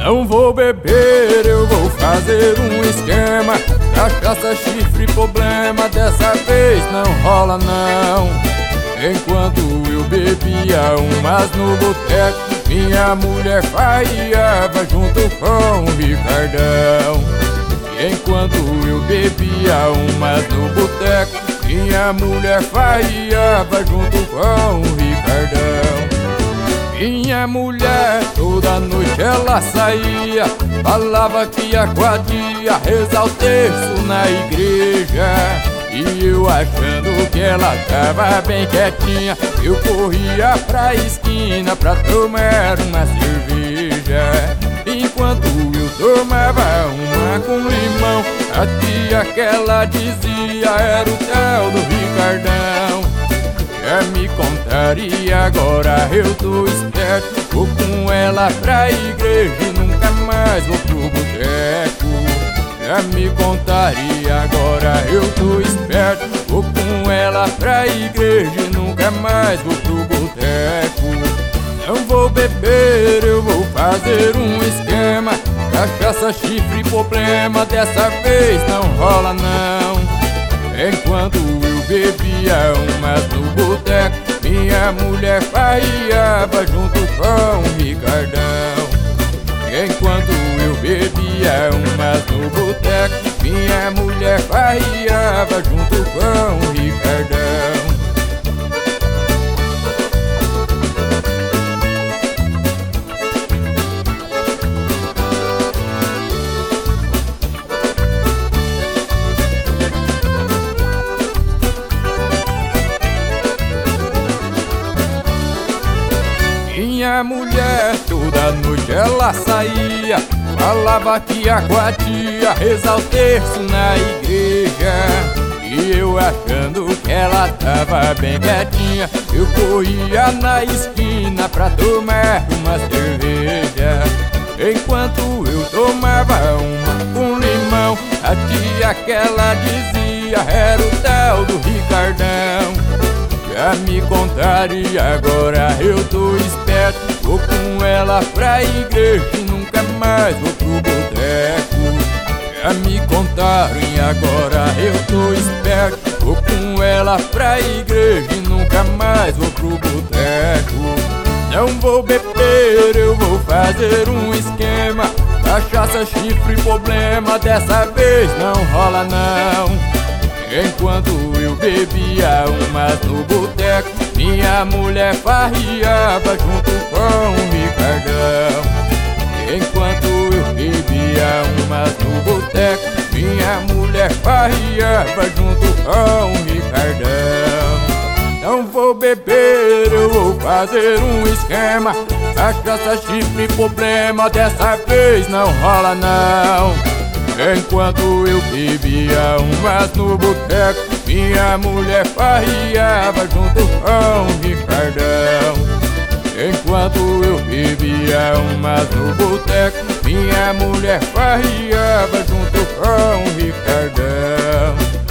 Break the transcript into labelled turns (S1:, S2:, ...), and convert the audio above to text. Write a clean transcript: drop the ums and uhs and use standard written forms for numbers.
S1: Não vou beber, eu vou fazer um esquema. Cachaça, chifre, problema, dessa vez não rola não. Enquanto eu bebia umas no boteco, minha mulher farriava junto com o Ricardão. E enquanto eu bebia umas no boteco, minha mulher farriava junto com o Ricardão. Minha mulher toda noite ela saía, falava que ia com a tia rezar o terço na igreja. E eu achando que ela tava bem quietinha, eu corria pra esquina pra tomar uma cerveja. Enquanto eu tomava uma com limão, a tia que ela dizia era o tal do Ricardão. Quer me contar e agora eu tô esperto, vou com ela pra igreja e nunca mais vou pro boteco. Quer me contar e agora eu tô esperto, vou com ela pra igreja e nunca mais vou pro boteco. Não vou beber, eu vou fazer um esquema. Cachaça, chifre, problema, dessa vez não rola não. Enquanto eu bebia umas no boteco, minha mulher farriava junto com o Ricardão. Enquanto eu bebia umas no boteco, minha mulher farriava junto com o Ricardão. Minha mulher toda noite ela saía, falava que ia com a tia rezar o terço na igreja. E eu achando que ela tava bem quietinha, eu corria na esquina pra tomar uma cerveja. Enquanto eu tomava uma com limão, a tia que ela dizia era o tal do Ricardão. Já me contaram e agora eu tô esperto, vou com ela pra igreja e nunca mais vou pro boteco. Já me contaram e agora eu tô esperto, vou com ela pra igreja e nunca mais vou pro boteco. Não vou beber, eu vou fazer um esquema. Cachaça, chifre, problema, dessa vez não rola não. Enquanto eu bebia umas no boteco, minha mulher farriava junto com o Ricardão. Enquanto eu bebia umas no boteco, minha mulher farriava junto com o Ricardão. Não vou beber, eu vou fazer um esquema. Cachaça, chifre, problema, dessa vez não rola não. Enquanto eu bebia umas no boteco, minha mulher farriava junto com o Ricardão. Enquanto eu bebia umas no boteco, minha mulher farriava junto com o Ricardão.